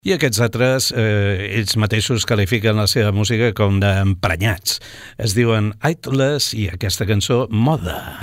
I aquests altres, ells mateixos qualifiquen la seva música com d'emprenyats. Es diuen Idlers i aquesta cançó, Moda.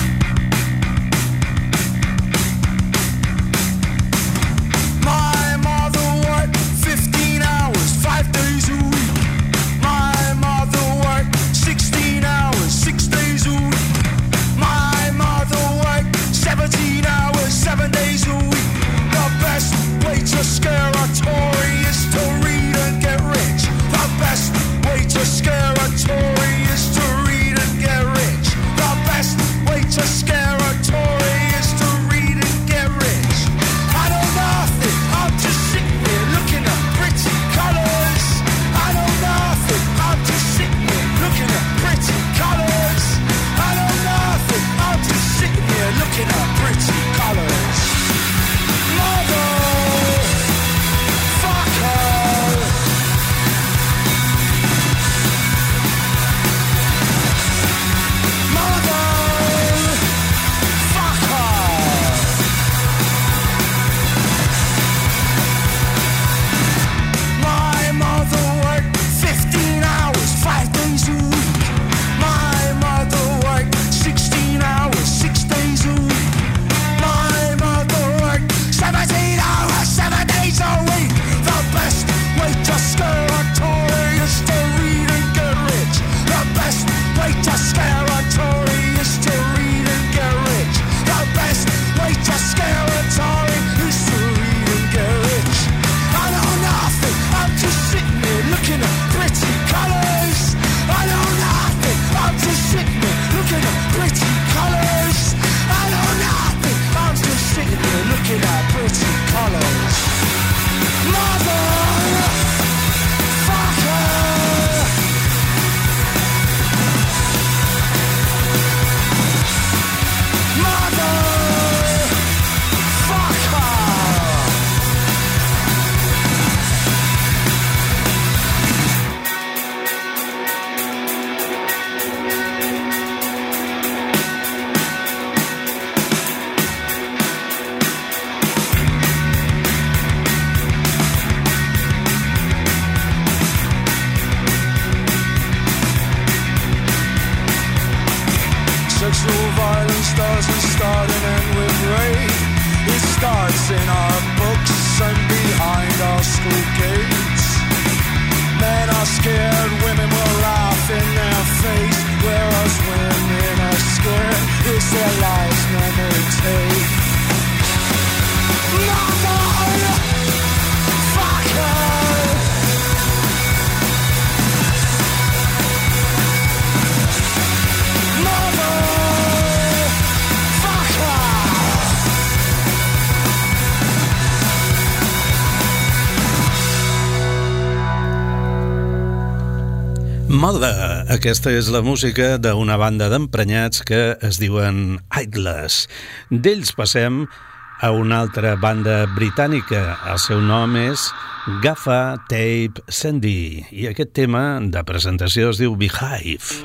Moda. Aquesta és la música d'una banda d'emprenyats que es diuen Idlers. D'ells passem a una altra banda britànica. El seu nom és Gaffer Tape Sandy i aquest tema de presentació es diu Beehive.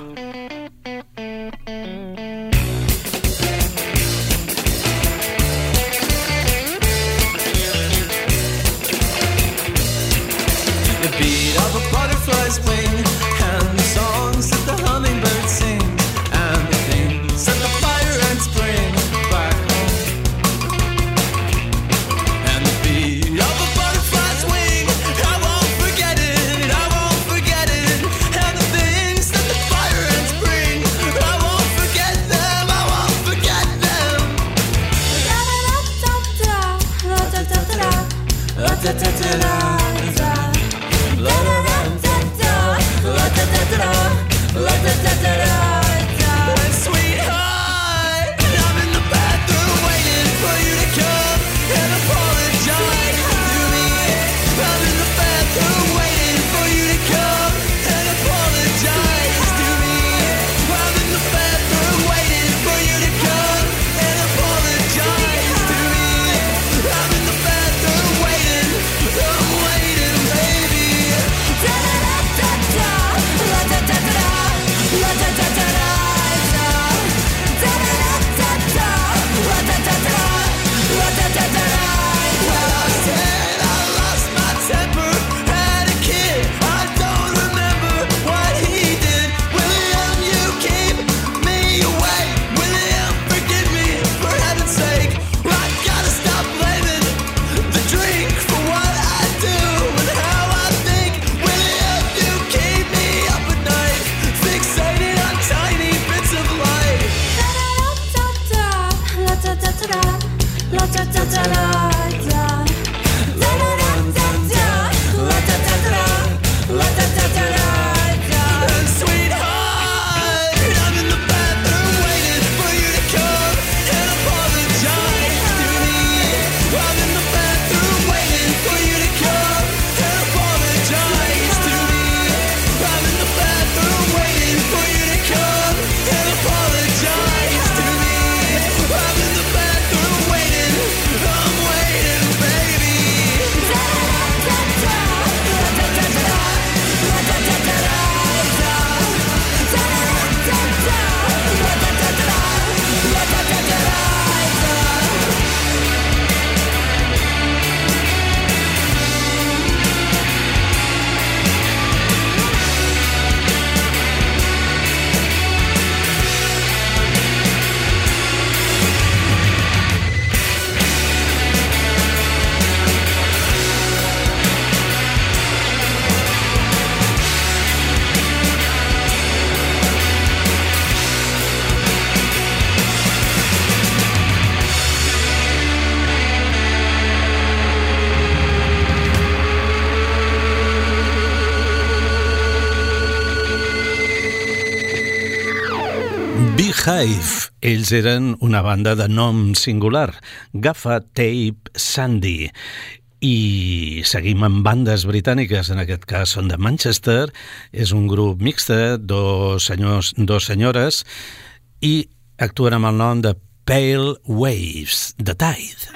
Da da da da da, da da da da da. Hive. Ells eren una banda de nom singular, Gaffa Tape Sandy. I seguim amb bandes britàniques, en aquest cas són de Manchester, és un grup mixte, dos senyores, i actuen amb el nom de Pale Waves, The Tide.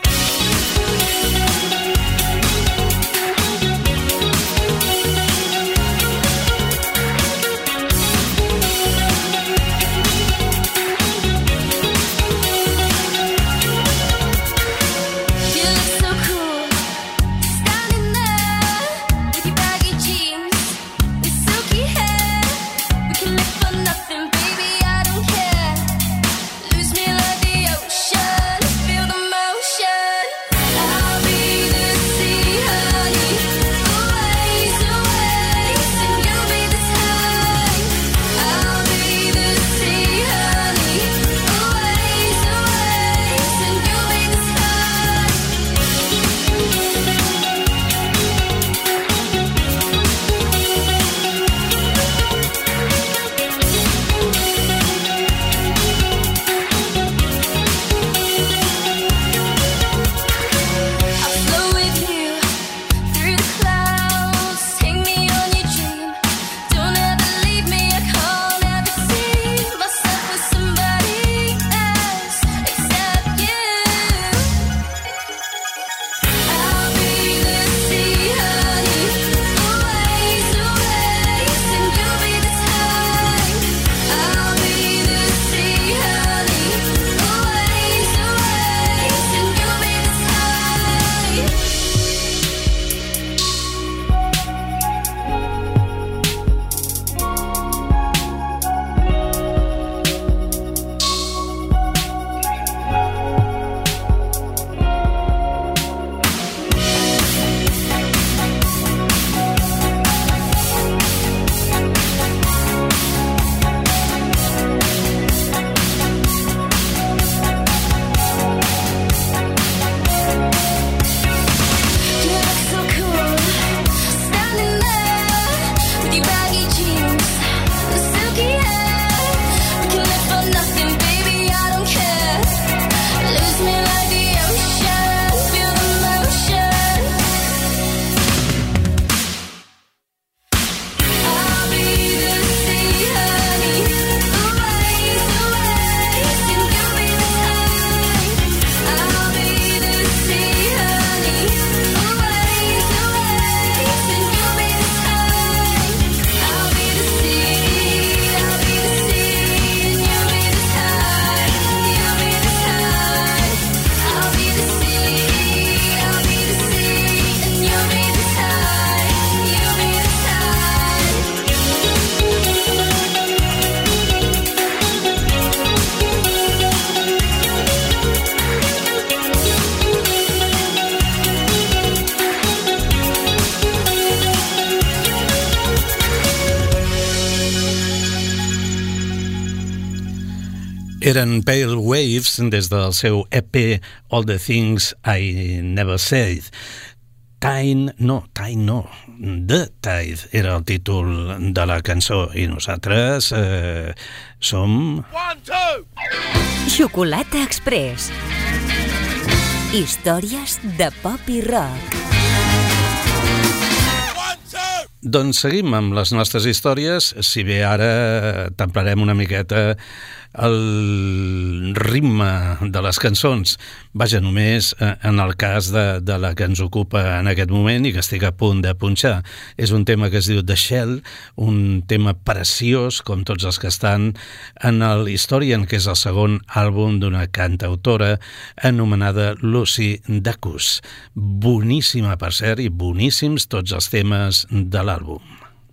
Eren Pale Waves des del seu EP All the Things I Never Said. The Tide era el títol de la cançó i nosaltres som... Xocolata Express. Històries de pop i rock. Doncs seguim amb les nostres històries, si bé ara templarem una miqueta el ritme de les cançons. Vaja, només en el cas de la que ens ocupa en aquest moment i que estic a punt de punxar. És un tema que es diu The Shell, un tema preciós, com tots els que estan en l'Historien, que és el segon àlbum d'una cantautora anomenada Lucy Dacus. Boníssima, per cert, i boníssims tots els temes de l'àlbum.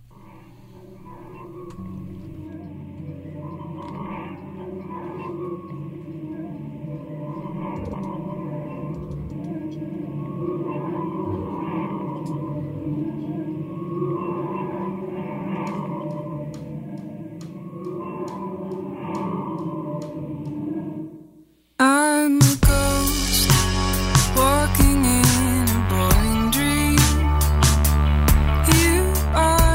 I'm a ghost walking in a boring dream. You are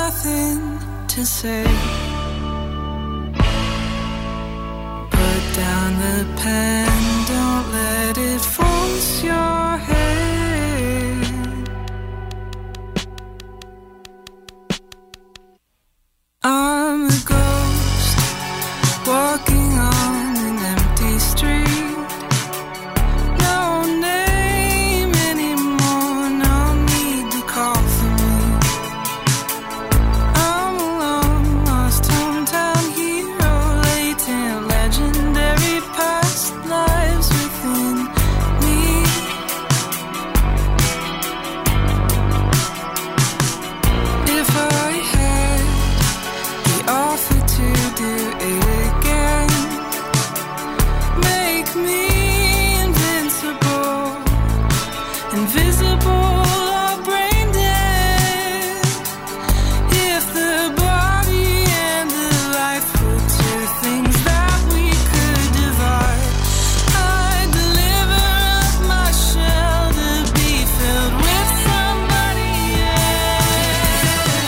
nothing to say. Put down the pen, don't let it force your head. I'm a ghost walking on an empty street. No name anymore, no need to call for me. I'm a long lost hometown hero, latent, legendary past lives within me. If I had the offer to do it again, make me invincible, invisible or brain dead. If the body and the life were two things that we could divide, I'd deliver up my shell to be filled with somebody else.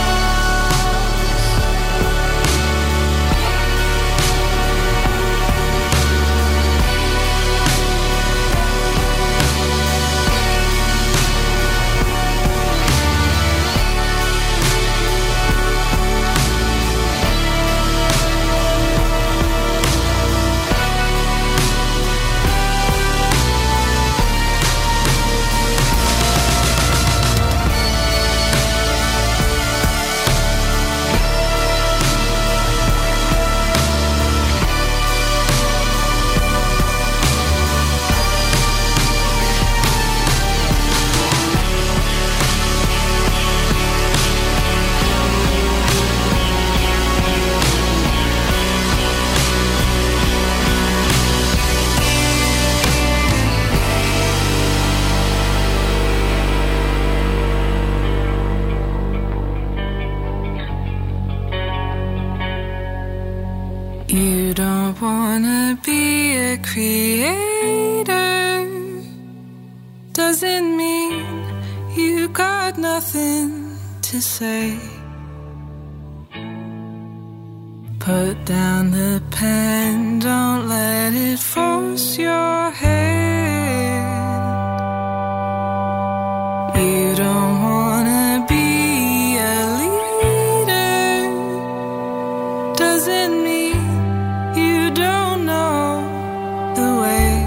You don't wanna be a creator, doesn't mean you got nothing to say. Put down the pen, don't let it force your hand. You don't wanna be a leader, doesn't mean you don't know the way.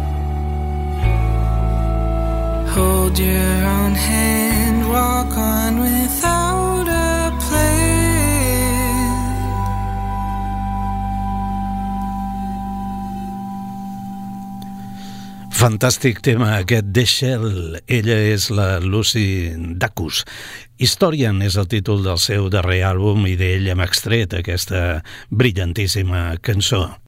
Hold your own hand, walk on without a plan. Fantàstic tema aquest de Shell. Ella és la Lucy Dacus. Historian és el títol del seu darrer àlbum i d'ell hem extret aquesta brillantíssima cançó.